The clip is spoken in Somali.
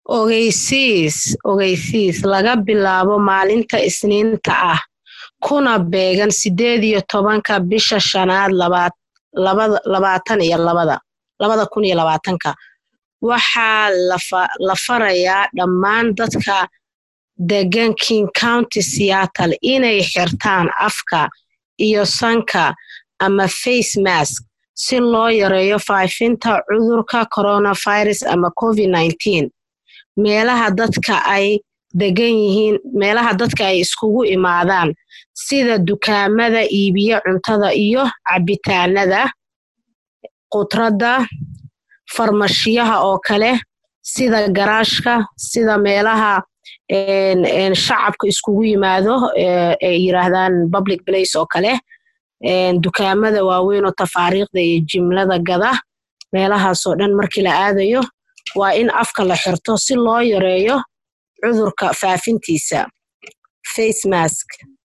ogeysiis laga bilaabo maalinta Isniinta ah kuna beegan 18 bisha shanaad 2020 waxaa la farayaa dhammaan dadka degan King County Seattle inay xirtaan afka iyo sanka ama face mask si loo yareeyo faafinta cudurka coronavirus ama COVID-19 meelaha dadka ay degan yihiin meelaha dadka ay iskugu imaadaan sida dukaamada iibiya cuntada iyo cabitaanada qudrada farmashiyaha oo kale sida garaashka sida meelaha shacabka iskugu yimaado ay yiraahdaan public place oo kale dukaamada waaweyn oo tafaariiqda iyo jimlada gada meelahaas oo dhan markii la aadayo waa in afka la xirto si loo yareeyo cudurka faafintiisa face mask